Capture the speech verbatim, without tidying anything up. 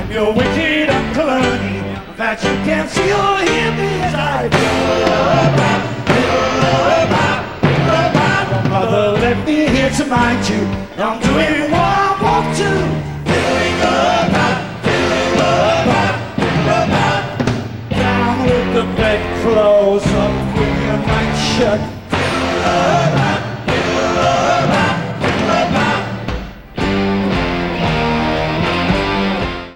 You're wicked Uncle Ernie, that you can't see or hear me as I fiddle-a-bop, fiddle-a-bop, fiddle-a-bop. Your mother left me here to mind you. I'm doing what I want to. Fiddle-a-bop, fiddle-a-bop, fiddle-a-bop. Down with the bedclothes, up with your nightshirt.